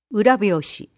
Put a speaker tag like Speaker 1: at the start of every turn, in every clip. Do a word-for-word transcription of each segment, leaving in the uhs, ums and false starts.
Speaker 1: 裏表紙。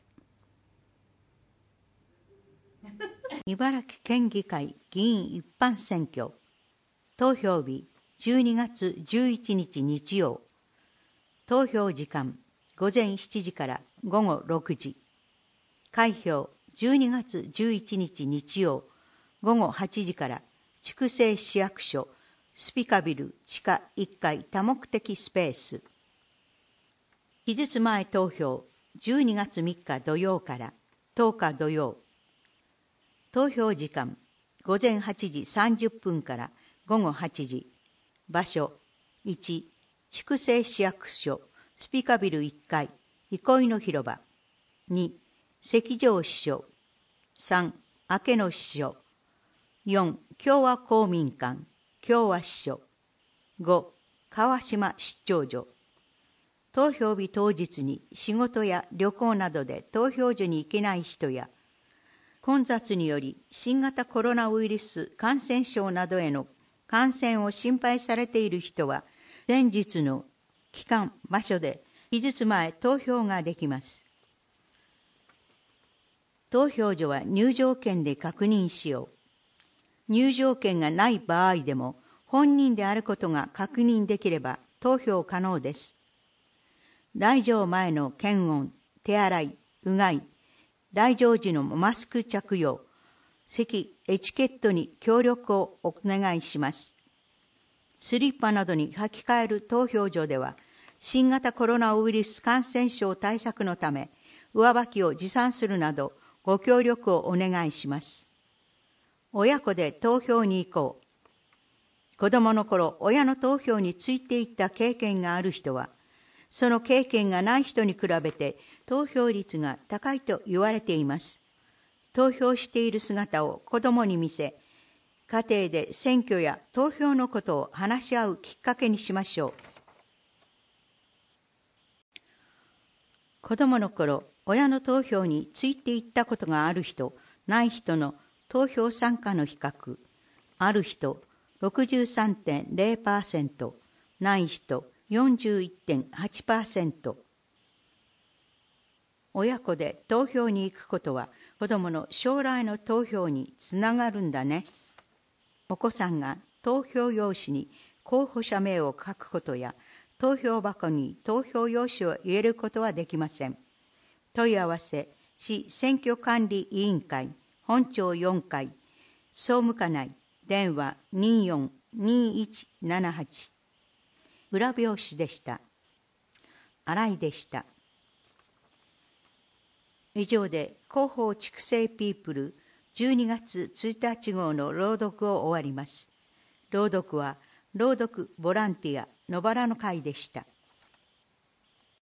Speaker 1: 茨城県議会議員一般選挙投票日じゅうにがつじゅういちにち日曜。投票時間午前しちじから午後ろくじ。開票じゅうにがつじゅういちにち日曜午後はちじから筑西市役所スピカビル地下いっかい多目的スペース。期日前投票じゅうにがつみっか土曜からとおか土曜。投票時間午前はちじさんじゅっぷんから午後はちじ。場所いち筑西市役所スピカビルいっかい憩いの広場。に関城支所。さん明野支所。よん共和公民館共和支所。ご川島出張所。投票日当日に仕事や旅行などで投票所に行けない人や、混雑により新型コロナウイルス感染症などへの感染を心配されている人は、前日の期間・場所で期日前投票ができます。投票所は入場券で確認しよう。入場券がない場合でも、本人であることが確認できれば投票可能です。来場前の検温、手洗い、うがい、来場時のマスク着用、席エチケットに協力をお願いします。スリッパなどに履き替える投票所では、新型コロナウイルス感染症対策のため、上履きを持参するなど、ご協力をお願いします。親子で投票に行こう。子供の頃、親の投票についていった経験がある人は、その経験がない人に比べて投票率が高いと言われています。投票している姿を子供に見せ、家庭で選挙や投票のことを話し合うきっかけにしましょう。子供の頃、親の投票についていったことがある人、ない人の投票参加の比較。ある人 ろくじゅうさんてんゼロパーセント、ない人 よんじゅういってんはちパーセント。親子で投票に行くことは子どもの将来の投票につながるんだね。お子さんが投票用紙に候補者名を書くことや投票箱に投票用紙を入れることはできません。問い合わせ市選挙管理委員会本庁よんかい総務課内電話 にーよんにーいちななはち。裏表紙でした。新井でした。以上で広報筑西ピープルじゅうにがつついたち号の朗読を終わります。朗読は朗読ボランティア野原の会でした。